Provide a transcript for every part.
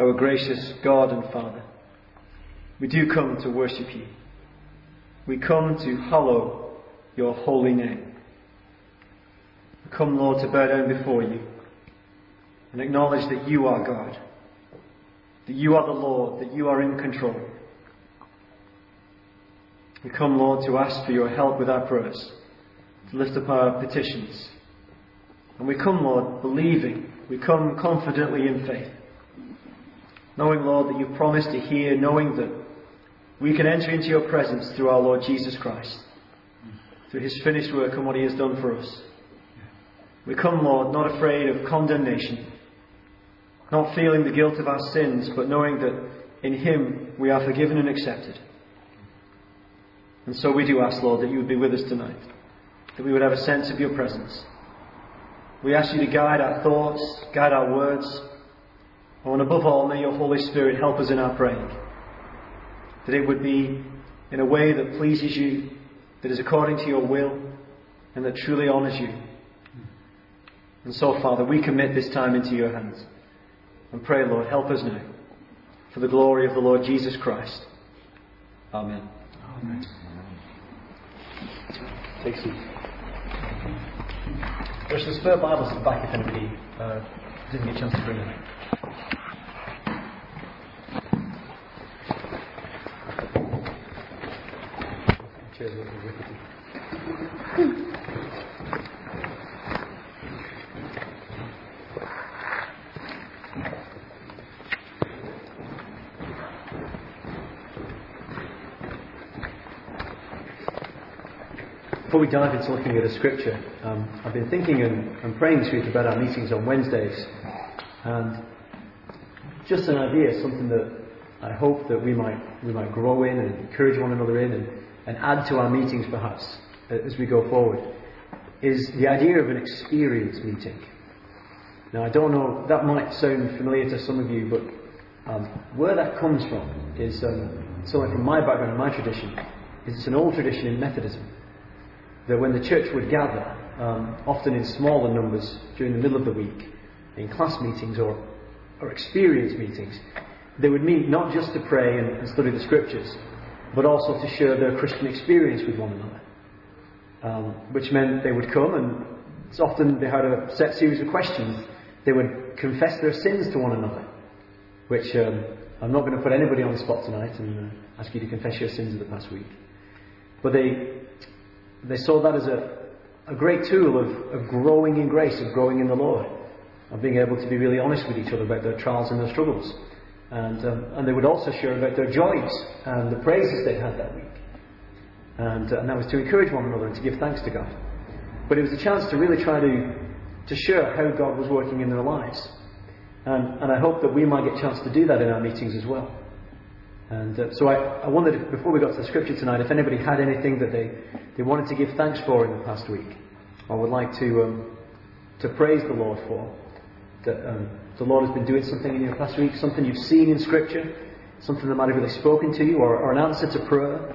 our gracious God and Father, we do come to worship you. We come to hallow your holy name. We come, Lord, to bow down before you and acknowledge that you are God, that you are the Lord, that you are in control. We come, Lord, to ask for your help with our prayers, to lift up our petitions. And we come, Lord, believing. We come confidently in faith, knowing, Lord, that you promise to hear, knowing that we can enter into your presence through our Lord Jesus Christ, through his finished work and what he has done for us. We come, Lord, not afraid of condemnation, not feeling the guilt of our sins, but knowing that in him we are forgiven and accepted. And so we do ask, Lord, that you would be with us tonight, that we would have a sense of your presence. We ask you to guide our thoughts, guide our words, and above all, may your Holy Spirit help us in our praying, that it would be in a way that pleases you, that is according to your will, and that truly honours you. And so, Father, we commit this time into your hands and pray, Lord, help us now, for the glory of the Lord Jesus Christ. Amen. Amen. Take a seat. There's some spare Bibles at the back if anybody didn't get a chance to bring them. Before we dive into looking at a scripture, I've been thinking and praying this week about our meetings on Wednesdays, and just an idea, something that I hope that we might grow in and encourage one another in and add to our meetings perhaps as we go forward, is the idea of an experience meeting. Now, I don't know, that might sound familiar to some of you, but where that comes from is something from my background and my tradition. It's an old tradition in Methodism, that when the church would gather, often in smaller numbers during the middle of the week, in class meetings or experience meetings, they would meet not just to pray and study the scriptures, but also to share their Christian experience with one another. Which meant they would come, and it's often they had a set series of questions. They would confess their sins to one another, which I'm not going to put anybody on the spot tonight and ask you to confess your sins of the past week. But they saw that as a great tool of growing in grace, of growing in the Lord, of being able to be really honest with each other about their trials and their struggles. And they would also share about their joys and the praises they had that week. And that was to encourage one another and to give thanks to God. But it was a chance to really try to share how God was working in their lives. And I hope that we might get a chance to do that in our meetings as well. And so I wondered, if, before we got to the scripture tonight, if anybody had anything that they wanted to give thanks for in the past week, or would like to praise the Lord for. That the Lord has been doing something in your past week, something you've seen in scripture, something that might have really spoken to you, or an answer to prayer,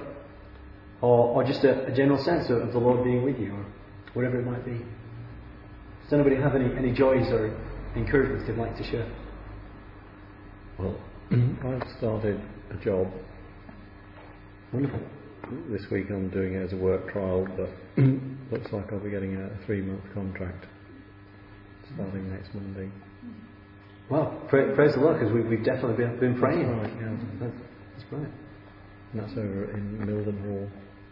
or just a general sense of the Lord being with you, or whatever it might be. Does anybody have any joys or encouragements they'd like to share? Well, I've started a job. Wonderful. This week I'm doing it as a work trial, but looks like I'll be getting a 3-month contract starting next Monday. Well, praise the Lord, because we've definitely been praying. That's right, yeah. That's great. And that's over in Milden Hall.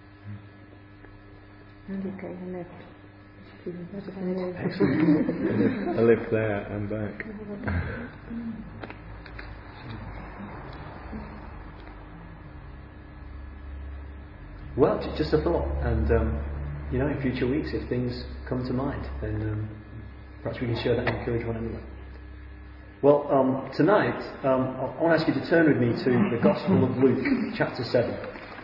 Excellent. I live there and back. Well, just a thought, and in future weeks, if things come to mind, then perhaps we can share that and encourage one another. Well, tonight, I want to ask you to turn with me to the Gospel of Luke, chapter 7.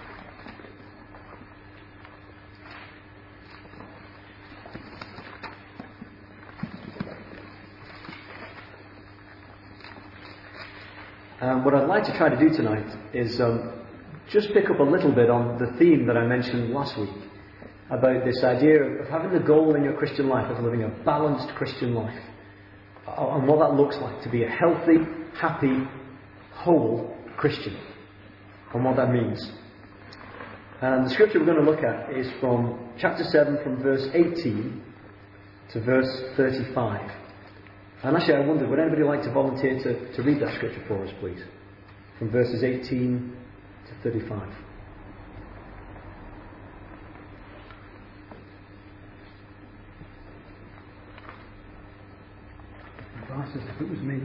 What I'd like to try to do tonight is just pick up a little bit on the theme that I mentioned last week about this idea of having the goal in your Christian life of living a balanced Christian life, and what that looks like to be a healthy, happy, whole Christian and what that means. And the scripture we're going to look at is from chapter 7, from verse 18 to verse 35. And actually, I wondered, would anybody like to volunteer to read that scripture for us, please? From verses 18 to 35. Glasses, if it was me.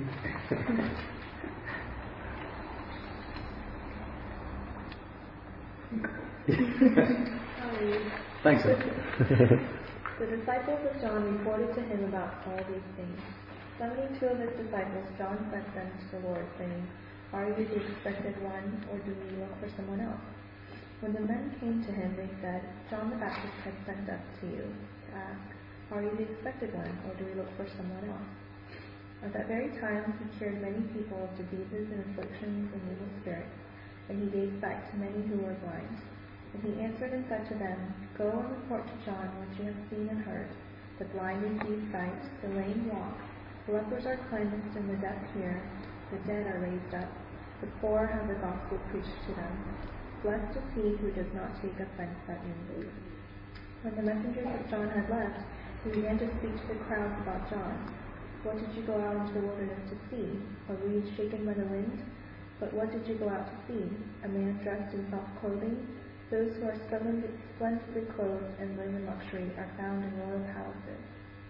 Thanks, sir. The disciples of John reported to him about all these things. Summoning two of his disciples, John sent them to the Lord, saying, "Are you the expected one, or do we look for someone else?" When the men came to him, they said, "John the Baptist has sent us to you to ask, 'Are you the expected one, or do we look for someone else?'" At that very time he cured many people of diseases and afflictions and evil spirits, and he gave sight to many who were blind. And he answered and said to them, "Go and report to John what you have seen and heard. The blind receive sight, the lame walk, the lepers are cleansed, and the deaf hear, the dead are raised up, the poor have the gospel preached to them. Blessed is he who does not take offense at me." When the messengers of John had left, he began to speak to the crowds about John. "What did you go out into the wilderness to see? A reed shaken by the wind? But what did you go out to see? A man dressed in soft clothing? Those who are splendidly clothed and live in luxury are found in royal palaces."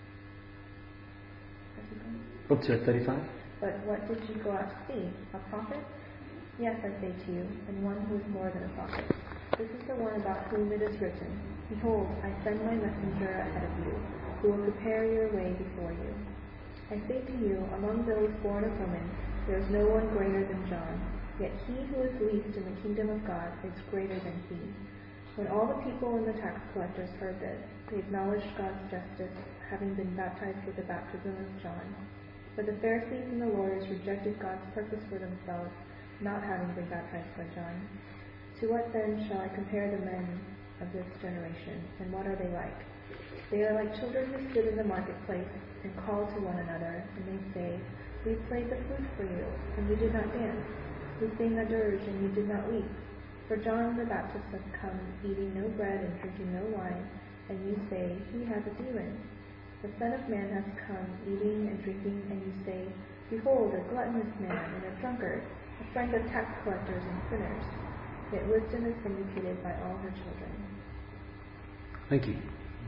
Up to 35. "But what did you go out to see? A prophet? Yes, I say to you, and one who is more than a prophet. This is the one about whom it is written, 'Behold, I send my messenger ahead of you, who will prepare your way before you.' I say to you, among those born of women, there is no one greater than John. Yet he who is least in the kingdom of God is greater than he." When all the people and the tax collectors heard this, they acknowledged God's justice, having been baptized with the baptism of John. But the Pharisees and the lawyers rejected God's purpose for themselves, not having been baptized by John. To what then shall I compare the men of this generation, and what are they like? They are like children who sit in the marketplace and call to one another, and they say, "We played the flute for you, and you did not dance. We sang a dirge, and you did not weep. For John the Baptist has come, eating no bread and drinking no wine, and you say, 'He has a demon.' The Son of Man has come, eating and drinking, and you say, 'Behold, a gluttonous man and a drunkard, a friend of tax collectors and sinners.' Yet wisdom is vindicated by all her children." Thank you.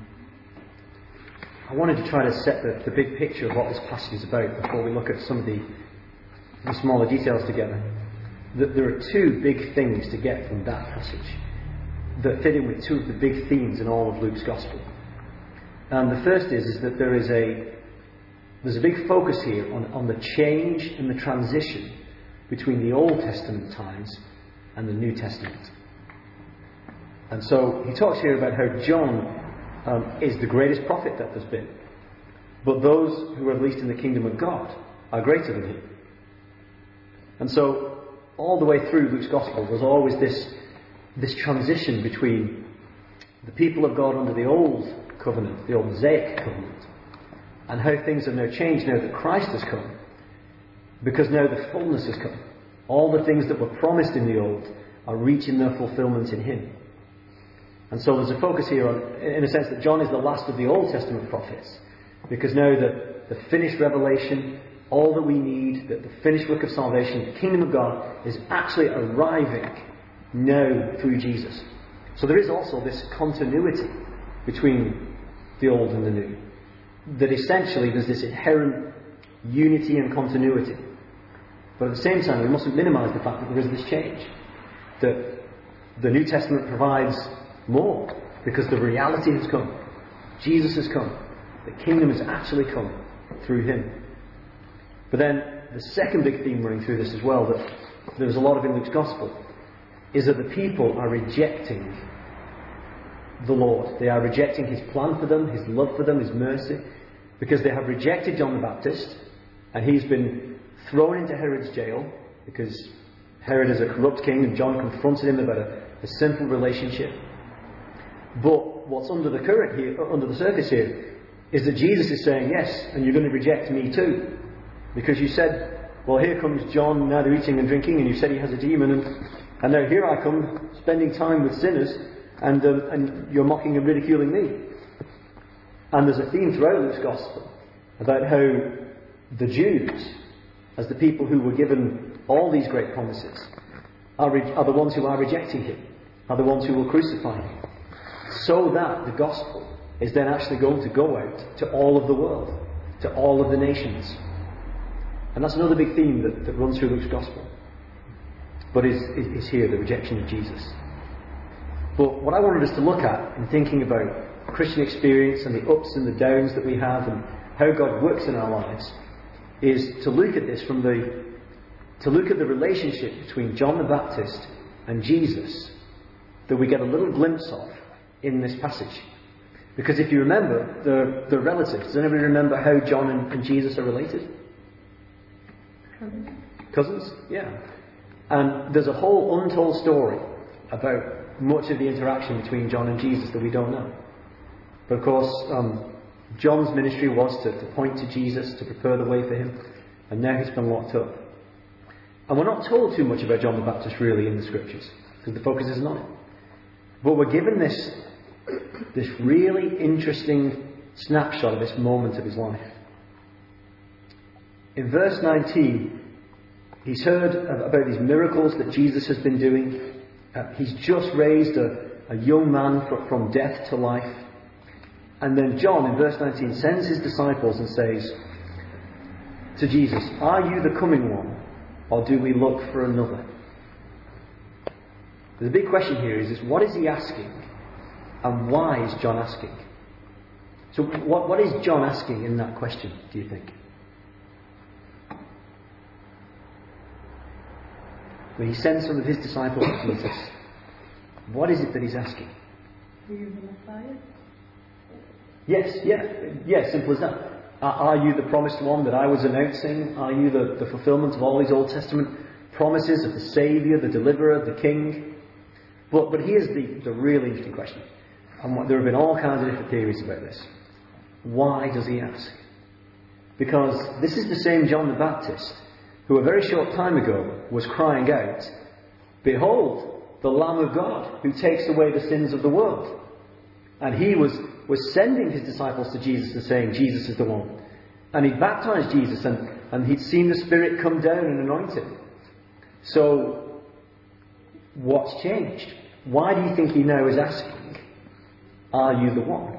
I wanted to try to set the big picture of what this passage is about before we look at some of the smaller details together. There are two big things to get from that passage that fit in with two of the big themes in all of Luke's Gospel. And the first is that there's a big focus here on the change and the transition between the Old Testament times and the New Testament. And so he talks here about how John is the greatest prophet that there's been. But those who are least in the kingdom of God are greater than him. And so, all the way through Luke's Gospel, there's always this transition between the people of God under the old covenant, the old Mosaic covenant, and how things have now changed now that Christ has come. Because now the fullness has come. All the things that were promised in the old are reaching their fulfillment in him. And so there's a focus here on, in a sense, that John is the last of the Old Testament prophets. Because now the finished revelation, all that we need, the finished work of salvation, the kingdom of God, is actually arriving now through Jesus. So there is also this continuity between the old and the new. That essentially there's this inherent unity and continuity. But at the same time, we mustn't minimise the fact that there is this change. That the New Testament provides more, because the reality has come. Jesus has come. The kingdom has actually come through him. But then, the second big theme running through this as well, that there's a lot of in Luke's Gospel, is that the people are rejecting the Lord. They are rejecting his plan for them, his love for them, his mercy, because they have rejected John the Baptist, and he's been thrown into Herod's jail, because Herod is a corrupt king, and John confronted him about a sinful relationship. But what's under the current here, under the surface here, is that Jesus is saying, yes, and you're going to reject me too. Because you said well, here comes John, now they're eating and drinking, and you said he has a demon, and now here I come, spending time with sinners, and you're mocking and ridiculing me. And there's a theme throughout Luke's Gospel about how the Jews, as the people who were given all these great promises, are the ones who are rejecting him, are the ones who will crucify him, so that the Gospel is then actually going to go out to all of the world, to all of the nations. And that's another big theme that runs through Luke's Gospel, but is here, the rejection of Jesus. But what I wanted us to look at in thinking about Christian experience and the ups and the downs that we have and how God works in our lives is to look at this to look at the relationship between John the Baptist and Jesus that we get a little glimpse of in this passage. Because if you remember, they're relatives. Does anybody remember how John and Jesus are related? Cousins? Yeah. And there's a whole untold story about much of the interaction between John and Jesus that we don't know. But of course, John's ministry was to point to Jesus, to prepare the way for him, and now he's been locked up. And we're not told too much about John the Baptist really in the Scriptures, because the focus isn't on it. But we're given this really interesting snapshot of this moment of his life. In verse 19, he's heard about these miracles that Jesus has been doing. He's just raised a young man from death to life. And then John, in verse 19, sends his disciples and says to Jesus, "Are you the coming one, or do we look for another?" The big question here is what is he asking? And why is John asking? So what is John asking in that question, do you think? When he sends some of his disciples to Jesus, what is it that he's asking? Are you the Messiah? Yes, simple as that. Are you the promised one that I was announcing? Are you the fulfillment of all these Old Testament promises of the Saviour, the Deliverer, the King? But here's the really interesting question. And there have been all kinds of different theories about this. Why does he ask? Because this is the same John the Baptist who a very short time ago was crying out, "Behold, the Lamb of God who takes away the sins of the world." And he was sending his disciples to Jesus and saying, "Jesus is the one." And he'd baptized Jesus and he'd seen the Spirit come down and anoint him. So, what's changed? Why do you think he now is asking, "Are you the one?"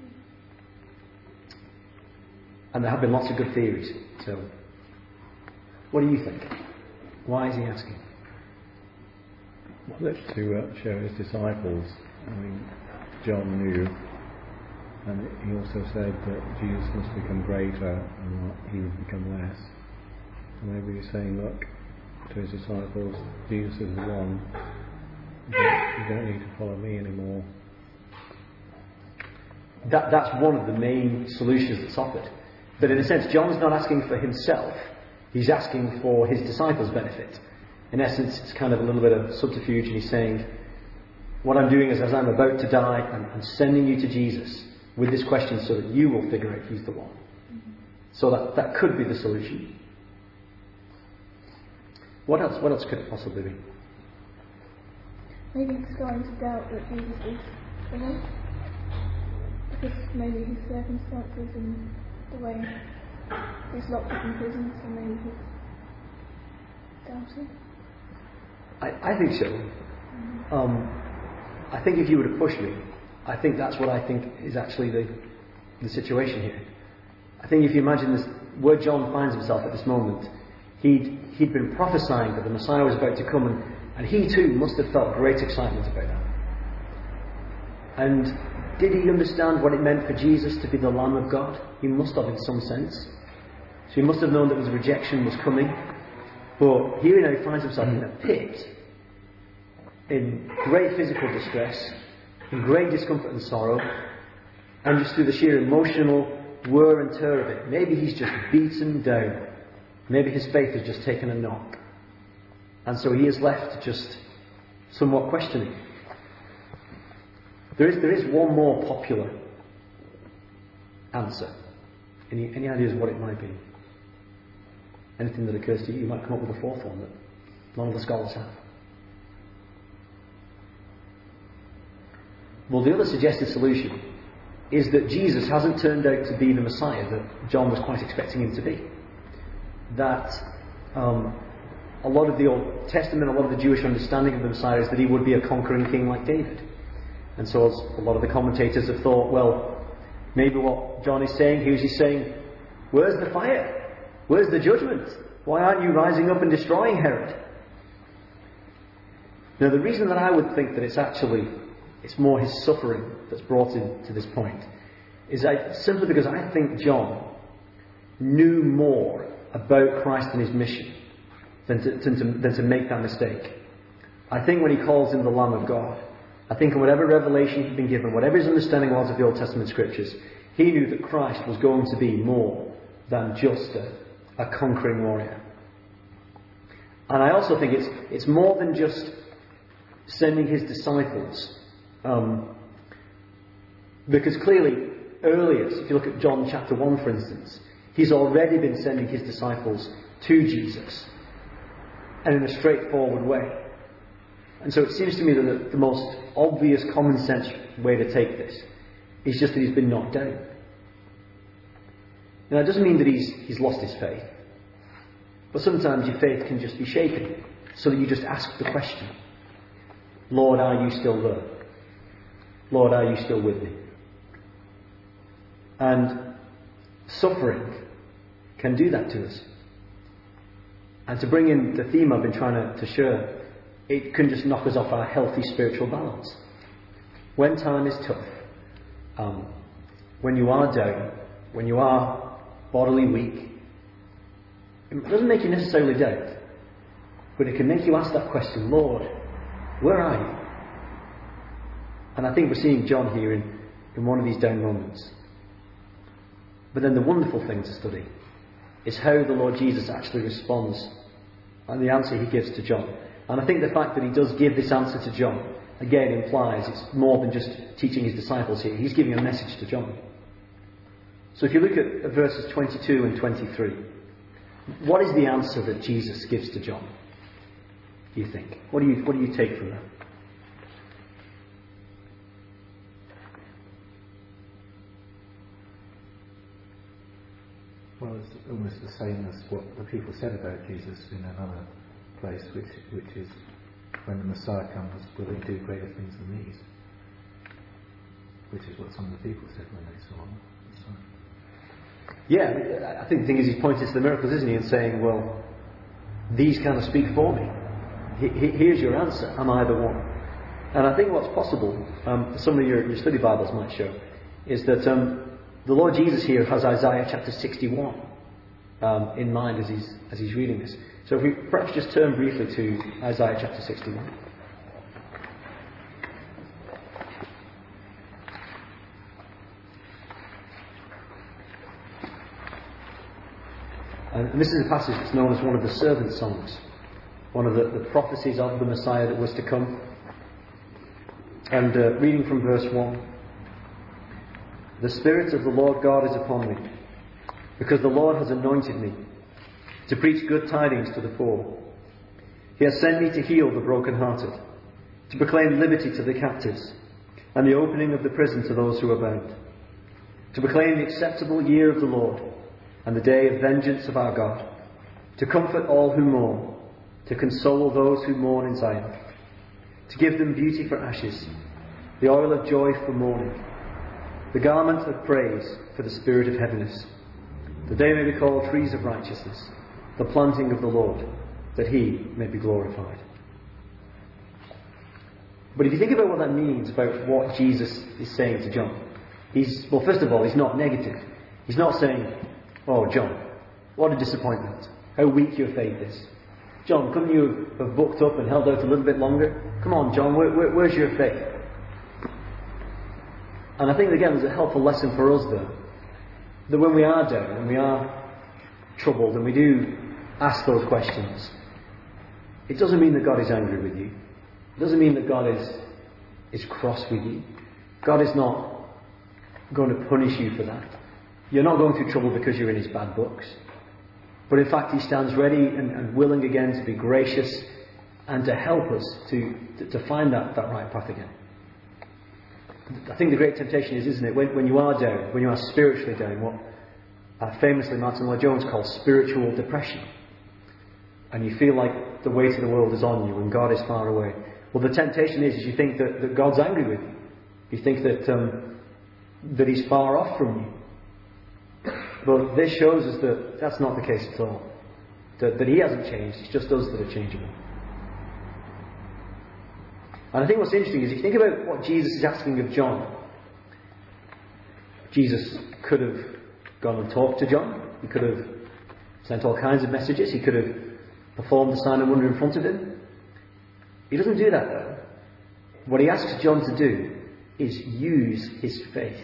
And there have been lots of good theories. So, what do you think? Why is he asking? Well, it's to show his disciples. I mean, John knew, and he also said that Jesus must become greater and that he would become less. And maybe he's saying, look, to his disciples, Jesus is the one. You don't need to follow me anymore. That's one of the main solutions that's offered. But in a sense, John's not asking for himself. He's asking for his disciples' benefit. In essence, it's kind of a little bit of subterfuge, and he's saying, what I'm doing is, as I'm about to die, I'm sending you to Jesus with this question so that you will figure out who's the one. So that could be the solution. What else could it possibly be? Maybe he's starting to doubt that Jesus is the one. Because maybe his circumstances and the way he's locked up in prison, so maybe he's doubting. I think so. I think if you were to push me, I think that's what I think is actually the situation here. I think if you imagine this, where John finds himself at this moment, he'd been prophesying that the Messiah was about to come, and he too must have felt great excitement about that. And did he understand what it meant for Jesus to be the Lamb of God? He must have in some sense. So he must have known that his rejection was coming. But here now he finds himself in a pit, in great physical distress, in great discomfort and sorrow, and just through the sheer emotional whir and tear of it, maybe he's just beaten down. Maybe his faith has just taken a knock. And so he is left just somewhat questioning. There is one more popular answer. Any ideas what it might be? anything that occurs to you. You might come up with a fourth one that none of the scholars have. Well, the other suggested solution is that Jesus hasn't turned out to be the Messiah that John was quite expecting him to be. That a lot of the Old Testament, a lot of the Jewish understanding of the Messiah is that he would be a conquering king like David. And so a lot of the commentators have thought, well, maybe what John is saying here is he's saying, where's the fire? Where's the judgment? Why aren't you rising up and destroying Herod? Now, the reason that I would think that it's more his suffering that's brought him to this point is simply because I think John knew more about Christ and his mission than to make that mistake. I think when he calls him the Lamb of God, I think in whatever revelation he'd been given, whatever his understanding was of the Old Testament scriptures, he knew that Christ was going to be more than just a conquering warrior. And I also think it's more than just sending his disciples. Because clearly, earlier, if you look at John chapter 1 for instance, he's already been sending his disciples to Jesus, and in a straightforward way. And so it seems to me that the most obvious common sense way to take this is just that he's been knocked down. Now, it doesn't mean that he's lost his faith, but sometimes your faith can just be shaken, so that you just ask the question, Lord, are you still there? Lord, are you still with me? And suffering can do that to us. And to bring in the theme I've been trying to share, it can just knock us off our healthy spiritual balance. When time is tough, when you are down, when you are bodily weak, it doesn't make you necessarily doubt, but it can make you ask that question, Lord, where are you? And I think we're seeing John here in one of these down moments. But then the wonderful thing to study is how the Lord Jesus actually responds and the answer he gives to John. And I think the fact that he does give this answer to John, again, implies it's more than just teaching his disciples here. He's giving a message to John. So if you look at verses 22 and 23, what is the answer that Jesus gives to John, do you think? What do you take from that? Well, it's almost the same as what the people said about Jesus in another place, which is when the Messiah comes, will he do greater things than these? Which is what some of the people said when they saw him. Yeah, I think the thing is he's pointing to the miracles, isn't he, and saying, well, these kind of speak for me. Here's your answer. Am I the one? And I think what's possible, some of your study Bibles might show, is that the Lord Jesus here has Isaiah chapter 61 in mind as he's reading this. So if we perhaps just turn briefly to Isaiah chapter 61. And this is a passage that's known as one of the servant songs, one of the prophecies of the Messiah that was to come. And reading from verse 1, the Spirit of the Lord God is upon me, because the Lord has anointed me to preach good tidings to the poor. He has sent me to heal the brokenhearted, to proclaim liberty to the captives, and the opening of the prison to those who are bound, to proclaim the acceptable year of the Lord, and the day of vengeance of our God, to comfort all who mourn, to console those who mourn in Zion, to give them beauty for ashes, the oil of joy for mourning, the garment of praise for the spirit of heaviness, that they may be called trees of righteousness, the planting of the Lord, that he may be glorified. But if you think about what that means about what Jesus is saying to John, well, first of all, he's not negative. He's not saying, oh, John, what a disappointment. How weak your faith is. John, couldn't you have booked up and held out a little bit longer? Come on, John, where's your faith? And I think, again, there's a helpful lesson for us, though, that when we are down and we are troubled and we do ask those questions, it doesn't mean that God is angry with you. It doesn't mean that God is cross with you. God is not going to punish you for that. You're not going through trouble because you're in his bad books. But in fact, He stands ready and willing again to be gracious and to help us to find that right path again. I think the great temptation is, isn't it, when you are down, when you are spiritually down, what famously Martin Lloyd-Jones calls spiritual depression, and you feel like the weight of the world is on you and God is far away. Well, the temptation is you think that God's angry with you. You think that He's far off from you. But this shows us that that's not the case at all. That He hasn't changed, it's just us that are changeable. And I think what's interesting is if you think about what Jesus is asking of John, Jesus could have gone and talked to John. He could have sent all kinds of messages. He could have performed the sign of wonder in front of him. He doesn't do that though. What He asks John to do is use his faith.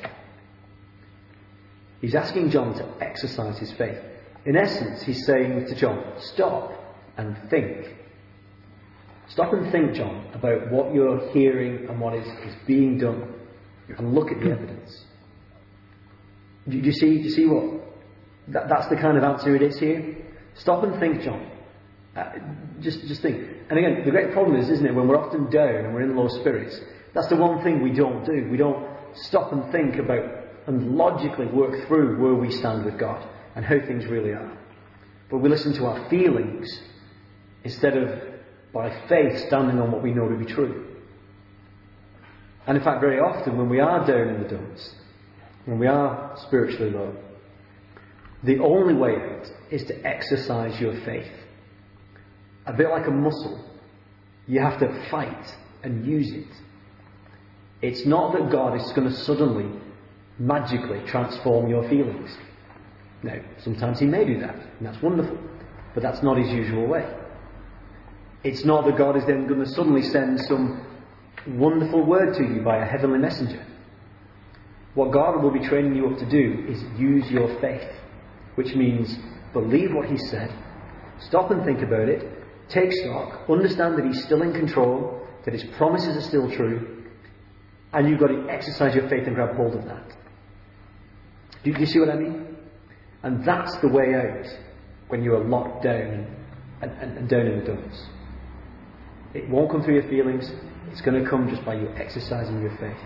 He's asking John to exercise his faith. In essence, He's saying to John, stop and think. Stop and think, John, about what you're hearing and what is being done, and look at the evidence. Do you see what? That's the kind of answer it is here. Stop and think, John. Just think. And again, the great problem is, isn't it, when we're often down and we're in low spirits, that's the one thing we don't do. We don't stop and think about and logically work through where we stand with God and how things really are. But we listen to our feelings instead of, by faith, standing on what we know to be true. And in fact, very often when we are down in the dumps, when we are spiritually low, the only way out is to exercise your faith. A bit like a muscle. You have to fight and use it. It's not that God is going to suddenly, magically transform your feelings. Now, sometimes He may do that, and that's wonderful. But that's not His usual way. It's not that God is then going to suddenly send some wonderful word to you by a heavenly messenger. What God will be training you up to do is use your faith, which means believe what He said, stop and think about it, take stock, understand that He's still in control, that His promises are still true, and you've got to exercise your faith and grab hold of that. Do you see what I mean? And that's the way out when you are locked down and down in the dumps. It won't come through your feelings. It's going to come just by you exercising your faith.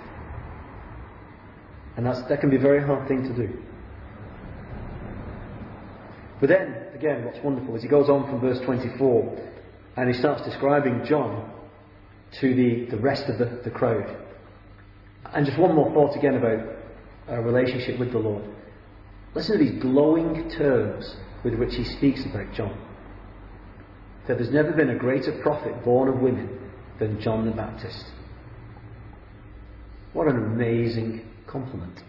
And that can be a very hard thing to do. But then, again, what's wonderful is he goes on from verse 24 and he starts describing John to the rest of the crowd. And just one more thought again about our relationship with the Lord. Listen to these glowing terms with which he speaks about John. That there's never been a greater prophet born of women than John the Baptist. What an amazing compliment.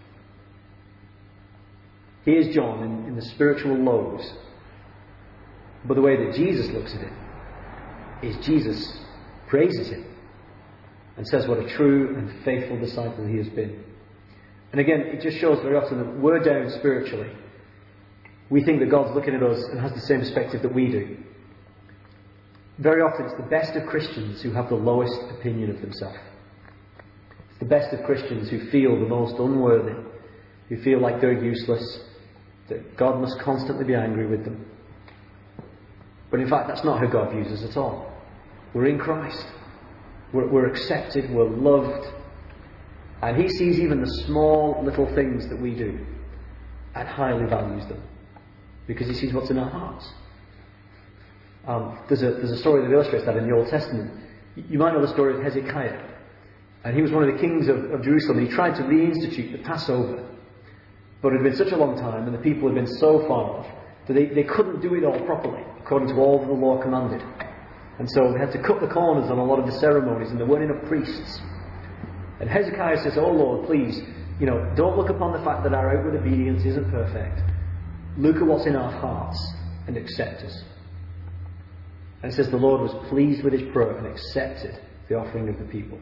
Here's John in the spiritual lows. But the way that Jesus looks at it is Jesus praises him and says what a true and faithful disciple he has been. And again, it just shows very often that we're down spiritually. We think that God's looking at us and has the same perspective that we do. Very often it's the best of Christians who have the lowest opinion of themselves. It's the best of Christians who feel the most unworthy, who feel like they're useless, that God must constantly be angry with them. But in fact, that's not how God views us at all. We're in Christ. We're accepted, we're loved, and He sees even the small little things that we do and highly values them because He sees what's in our hearts. There's a story that illustrates that in the Old Testament. You might know the story of Hezekiah, and he was one of the kings of Jerusalem, and he tried to reinstitute the Passover, but it had been such a long time and the people had been so far off that they couldn't do it all properly according to all that the law commanded. And so they had to cut the corners on a lot of the ceremonies, and there weren't enough priests. And Hezekiah says, "Oh Lord, please, don't look upon the fact that our outward obedience isn't perfect. Look at what's in our hearts and accept us." And it says the Lord was pleased with his prayer and accepted the offering of the people.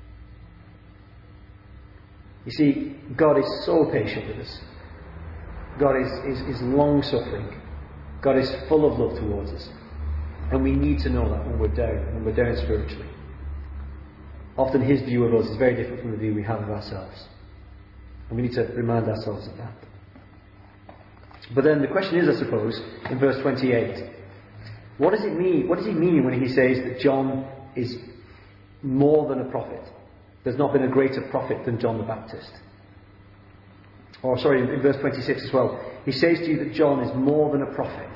You see, God is so patient with us. God is long-suffering. God is full of love towards us. And we need to know that when we're down spiritually. Often His view of us is very different from the view we have of ourselves. And we need to remind ourselves of that. But then the question is, I suppose, in verse 28, what does it mean? What does he mean when he says that John is more than a prophet? There's not been a greater prophet than John the Baptist. Or sorry, in verse 26 as well, he says to you that John is more than a prophet.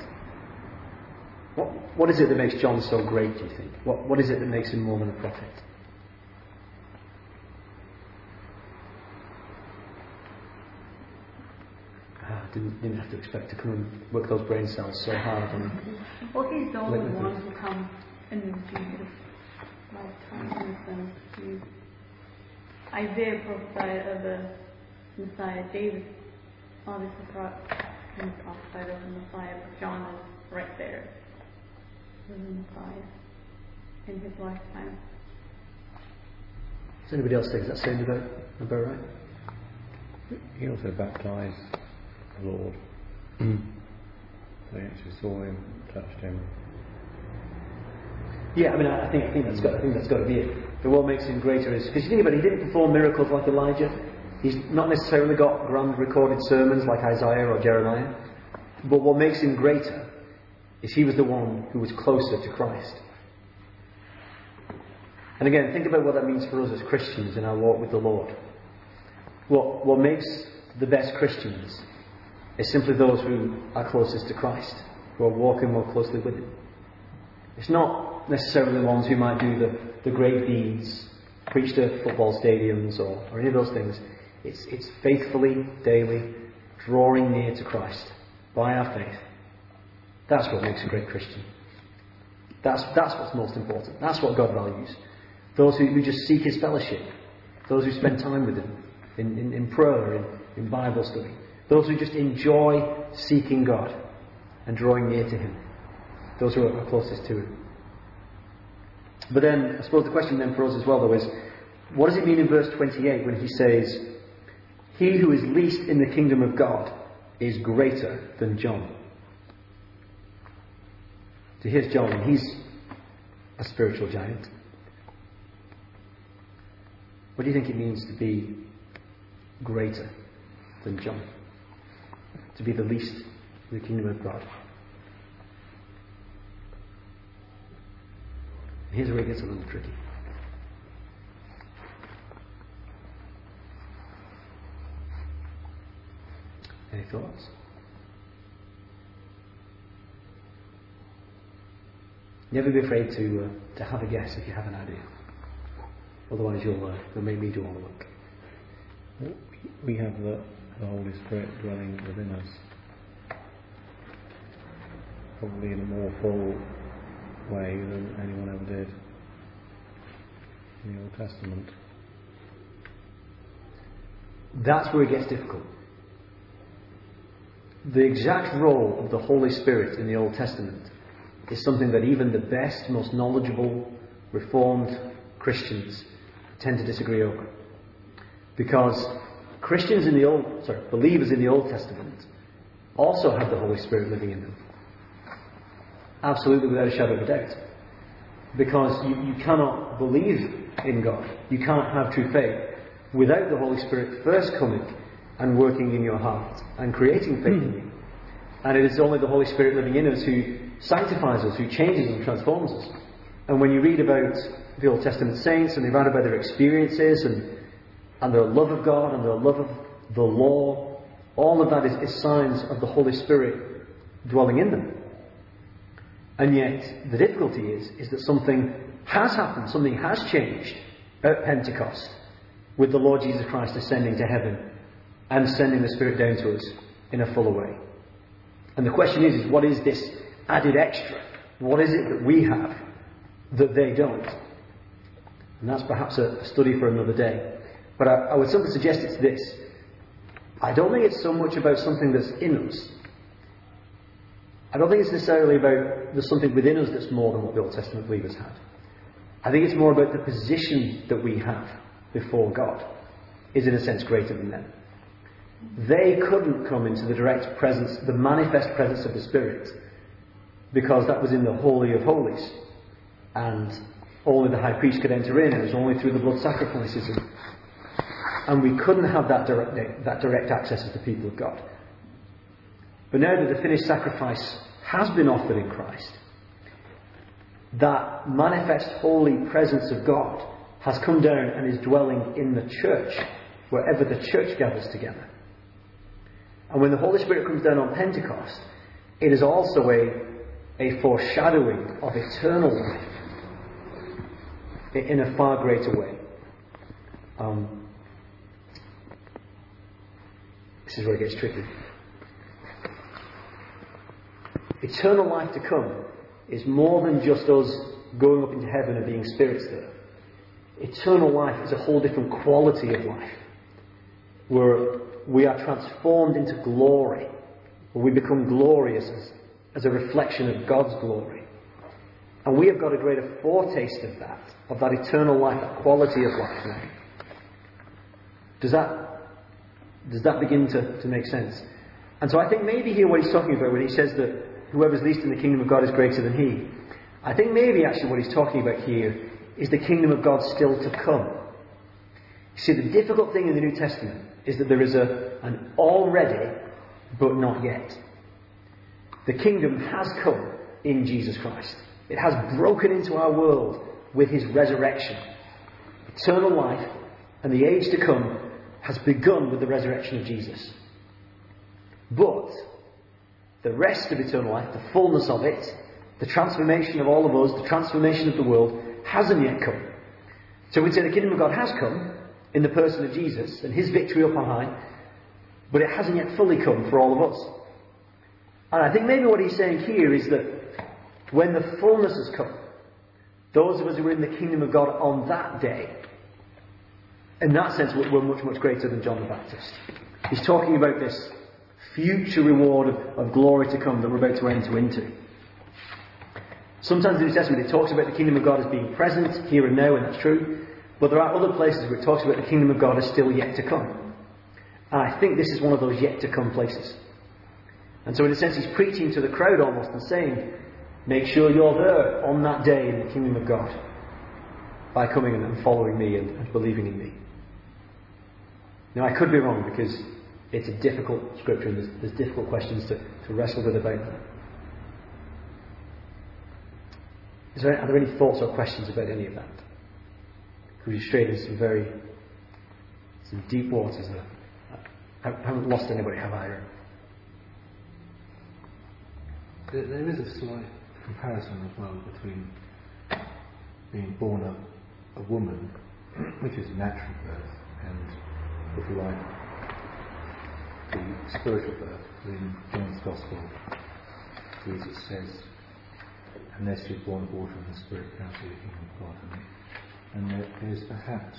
What is it that makes John so great, do you think? What is it that makes him more than a prophet? Didn't have to expect to come and work those brain cells so hard. Well, he's the only one who comes in Jesus' lifetime. Isaiah prophesied of the Messiah. David obviously prophesied of the Messiah, but John is right there with the Messiah in his lifetime. Does anybody else think that sounds about right? He also baptised the Lord. They actually saw him, touched him. Yeah, I mean, I think that's got to be it. But what makes him greater is because you think about it, he didn't perform miracles like Elijah. He's not necessarily got grand recorded sermons like Isaiah or Jeremiah. But what makes him greater is he was the one who was closer to Christ. And again, think about what that means for us as Christians in our walk with the Lord. What makes the best Christians is simply those who are closest to Christ, who are walking more closely with Him. It's not necessarily the ones who might do the great deeds, preach to football stadiums or any of those things. It's faithfully, daily, drawing near to Christ by our faith. That's what makes a great Christian. That's what's most important. That's what God values. Those who just seek His fellowship. Those who spend time with Him in prayer, in Bible study. Those who just enjoy seeking God and drawing near to Him. Those who are closest to Him. But then, I suppose the question then for us as well, though, is what does it mean in verse 28 when he says, "He who is least in the kingdom of God is greater than John"? So here's John, and he's a spiritual giant. What do you think it means to be greater than John? To be the least in the kingdom of God? And here's where it gets a little tricky. Any thoughts? Never be afraid to have a guess if you have an idea. Otherwise you'll make me do all the work. We have the Holy Spirit dwelling within us, probably in a more full way than anyone ever did in the Old Testament. That's where it gets difficult. The exact role of the Holy Spirit in the Old Testament is something that even the best, most knowledgeable, reformed Christians tend to disagree over. Because believers in the Old Testament also have the Holy Spirit living in them. Absolutely, without a shadow of a doubt. Because you cannot believe in God. You can't have true faith without the Holy Spirit first coming and working in your heart and creating faith in you. And it is only the Holy Spirit living in us who sanctifies us, who changes and transforms us. And when you read about the Old Testament saints and they write about their experiences and their love of God and their love of the law, all of that is signs of the Holy Spirit dwelling in them. And yet, the difficulty is that something has happened, something has changed at Pentecost with the Lord Jesus Christ ascending to heaven and sending the Spirit down to us in a fuller way. And the question is what is this added extra? What is it that we have that they don't? And that's perhaps a study for another day. But I would simply suggest it's this. I don't think it's so much about something that's in us. I don't think it's necessarily about there's something within us that's more than what the Old Testament believers had. I think it's more about the position that we have before God is in a sense greater than them. They couldn't come into the direct presence, the manifest presence of the Spirit, because that was in the Holy of Holies. And only the high priest could enter in. It was only through the blood sacrifices. And we couldn't have that direct access as the people of God. But now that the finished sacrifice has been offered in Christ, that manifest holy presence of God has come down and is dwelling in the church, wherever the church gathers together. And when the Holy Spirit comes down on Pentecost, it is also a foreshadowing of eternal life in a far greater way. This is where it gets tricky. Eternal life to come is more than just us going up into heaven and being spirits there. Eternal life is a whole different quality of life, where we are transformed into glory, where we become glorious as a reflection of God's glory. And we have got a greater foretaste of that eternal life, that quality of life now. Does that begin to make sense? And so I think maybe here what he's talking about when he says that whoever's least in the kingdom of God is greater than he, I think maybe actually what he's talking about here is the kingdom of God still to come. You see, the difficult thing in the New Testament is that there is an already but not yet. The kingdom has come in Jesus Christ. It has broken into our world with his resurrection. Eternal life and the age to come has begun with the resurrection of Jesus. But the rest of eternal life, the fullness of it, the transformation of all of us, the transformation of the world, hasn't yet come. So we'd say the kingdom of God has come in the person of Jesus and his victory up on high, but it hasn't yet fully come for all of us. And I think maybe what he's saying here is that when the fullness has come, those of us who are in the kingdom of God on that day, in that sense, we're much, much greater than John the Baptist. He's talking about this future reward of glory to come that we're about to enter into. Sometimes in the New Testament it talks about the kingdom of God as being present here and now, and that's true. But there are other places where it talks about the kingdom of God as still yet to come. And I think this is one of those yet to come places. And so in a sense he's preaching to the crowd almost and saying, make sure you're there on that day in the kingdom of God by coming and following me and believing in me. Now I could be wrong because it's a difficult scripture and there's difficult questions to wrestle with about that. Are there any thoughts or questions about any of that? Could we straight into some deep waters there? I haven't lost anybody, have I? There is a slight comparison as well between being born a woman, which is natural birth, and, if you like, the spiritual birth. In John's Gospel, Jesus says, unless you're born of water and the Spirit, can't see the kingdom of God. And there's perhaps,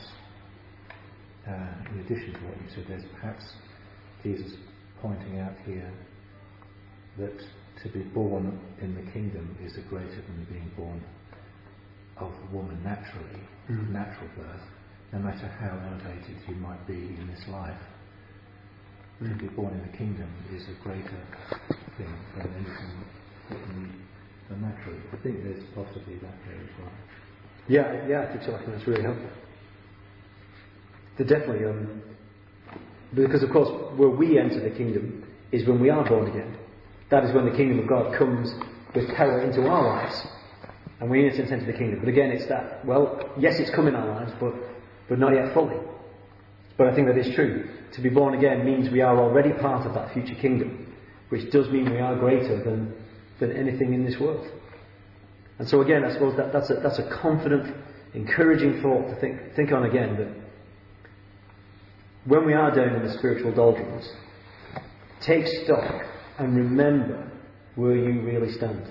in addition to what you said, there's perhaps Jesus pointing out here that to be born in the kingdom is greater than being born of a woman naturally, natural birth, no matter how elevated you might be in this life. To be born in the kingdom is a greater thing than anything than naturally. I think there's possibly that there as well. Yeah, I think so. I think that's really helpful. Definitely, because of course, where we enter the kingdom is when we are born again. That is when the kingdom of God comes with power into our lives, and we enter into the kingdom. But again, it's that. Well, yes, it's come in our lives, but not yet fully. But I think that is true. To be born again means we are already part of that future kingdom, which does mean we are greater than anything in this world. And so again, I suppose that's a confident, encouraging thought to think on again, that when we are down in the spiritual doldrums, take stock and remember where you really stand.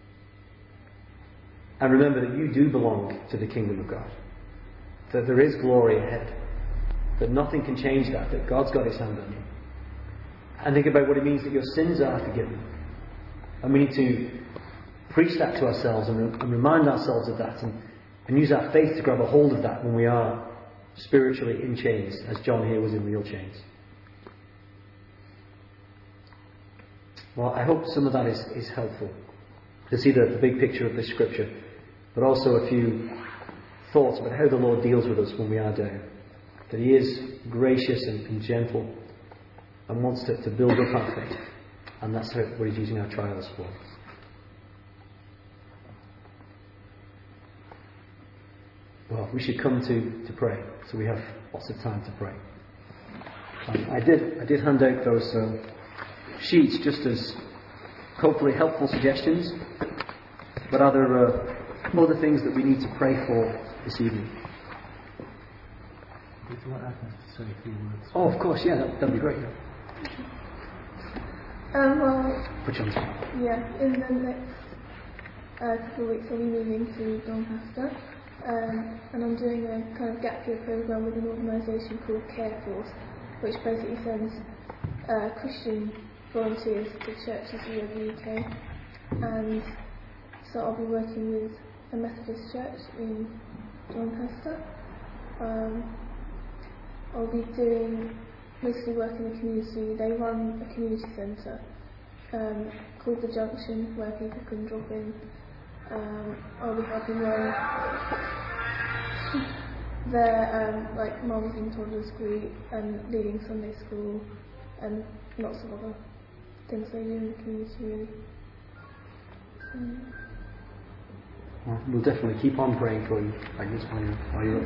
And remember that you do belong to the kingdom of God. That there is glory ahead. That nothing can change that God's got his hand on you. And think about what it means that your sins are forgiven. And we need to preach that to ourselves and remind ourselves of that and use our faith to grab a hold of that when we are spiritually in chains, as John here was in real chains. Well, I hope some of that is helpful to see the big picture of this scripture, but also a few thoughts about how the Lord deals with us when we are down. That he is gracious and gentle and wants to build up our faith. And that's what He's using our trials for. Well, we should come to pray, so we have lots of time to pray. I did hand out those sheets just as hopefully helpful suggestions. But are there other things that we need to pray for this evening? Would you like Agnes to say a few words? Oh, of course, yeah, that'd be great. Well, Put you on the spot. yeah, in the next couple of weeks I'll be moving to Doncaster, and I'm doing a kind of gap year program with an organisation called Care Force, which basically sends Christian volunteers to churches all over the UK. And so I'll be working with a Methodist church in Doncaster. I'll be doing mostly work in the community. They run a community centre called The Junction, where people can drop in. I'll be helping run their like mums and toddlers group and leading Sunday school and lots of other things they do in the community really. Well, we'll definitely keep on praying for you, Agnes, while you're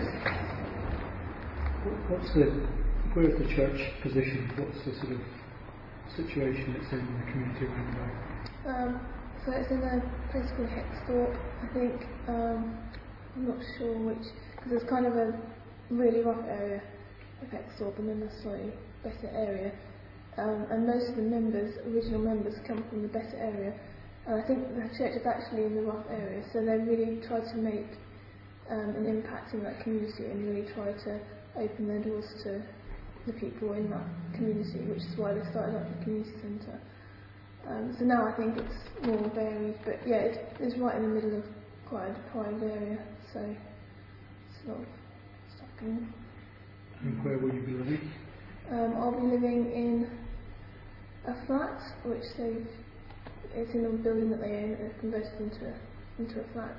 Where's the church positioned? What's the sort of situation it's in the community around about? So it's in a place called Hexthorpe, I think. I'm not sure which, because it's kind of a really rough area of Hexthorpe and then a slightly better area. And most of the original members, come from the better area. And I think the church is actually in the rough area, so they really try to make an impact in that community and really try to open their doors to the people in that community, which is why they started up the community centre. So now I think it's more varied, but yeah, it's right in the middle of quite a deprived area, so it's a lot of stuff going on. And where will you be living? I'll be living in a flat, which it's in a building that they own that they've converted into a flat.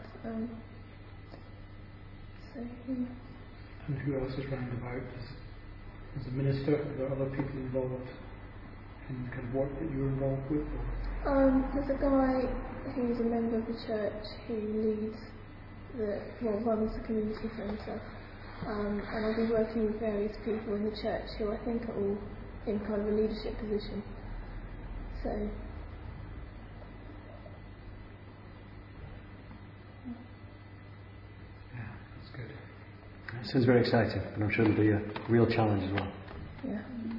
So yeah. And who else is round about? As a minister, are there other people involved in the kind of work that you're involved with? There's a guy who's a member of the church who runs the community centre, and I'll be working with various people in the church who I think are all in kind of a leadership position. So yeah, that's good. It sounds very exciting, but I'm sure it'll be a real challenge as well. yeah.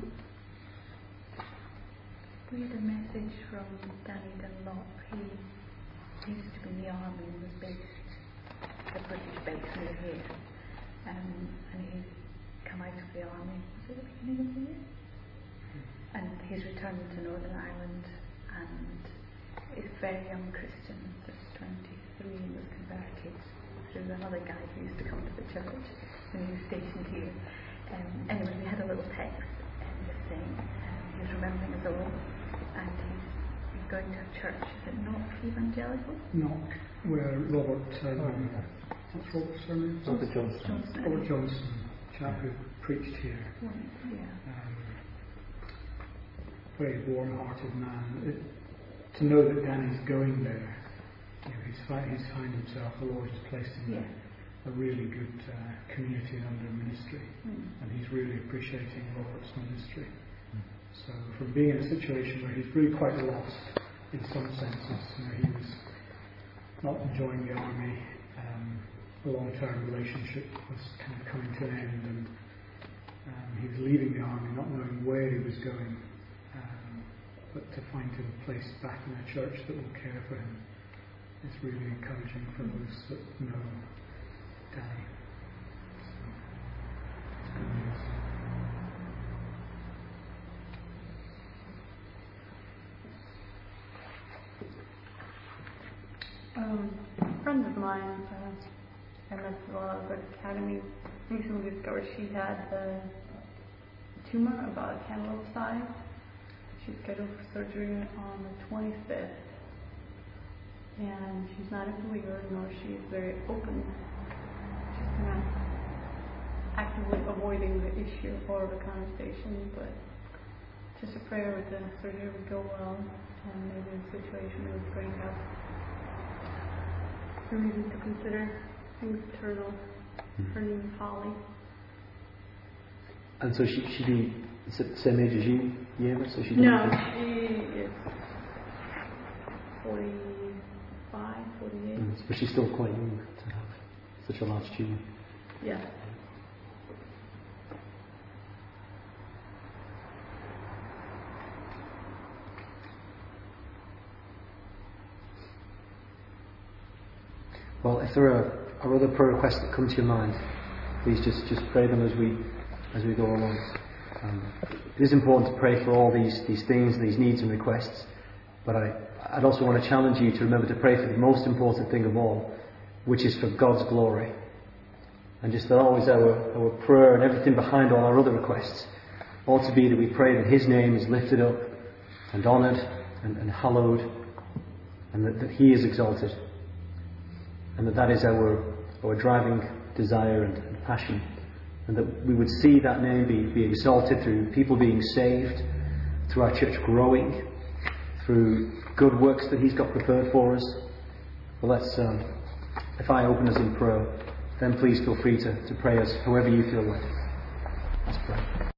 We had a message from Danny Dunlop. He used to be in the army and was based at the British base near here. And he's come out of the army, was it the beginning of the year? And he's returned to Northern Ireland and is a very young Christian, just 23, and was converted through another guy who used to come to the church when he was stationed here. Anyway, we had a little text just saying he's remembering us all, and he's going to a church. Is it Knock Evangelical? Knock, where Robert, what's Robert's surname? Robert Johnson. Robert Johnson, chap who preached here. Yeah. Very warm-hearted man. To know that Danny's going there, he's found himself, the Lord has placed him there. A really good community under ministry, and he's really appreciating Robert's ministry. So from being in a situation where he's really quite lost in some senses, he was not enjoying the army, a long-term relationship was kind of coming to an end, and he was leaving the army not knowing where he was going, but to find him placed back in a church that will care for him is really encouraging for those that know Danny. So, it's good news. A friend of mine, I met at the academy, recently discovered she had a tumour about a cantaloupe size. She's scheduled for surgery on the 25th, and she's not a believer, nor she is very open. She's kind of actively avoiding the issue or the conversation, but just a prayer with the surgery would go well, and maybe the situation was going to have some reason to consider things eternal. Her name is Holly. And so she'd be the same age as you, Yeva? So she No, she is 45, 48. But she's still quite young to have such a large tumour. Yeah. Well, if there are other prayer requests that come to your mind, please just pray them as we go along. It is important to pray for all these things, these needs and requests, but I'd also want to challenge you to remember to pray for the most important thing of all, which is for God's glory. And just that always our prayer and everything behind all our other requests ought to be that we pray that His name is lifted up and honoured and hallowed, and that He is exalted. And that is our driving desire and passion. And that we would see that name be exalted through people being saved, through our church growing, through good works that He's got prepared for us. Well, let's, if I open us in prayer, then please feel free to pray us however you feel led. Let's pray.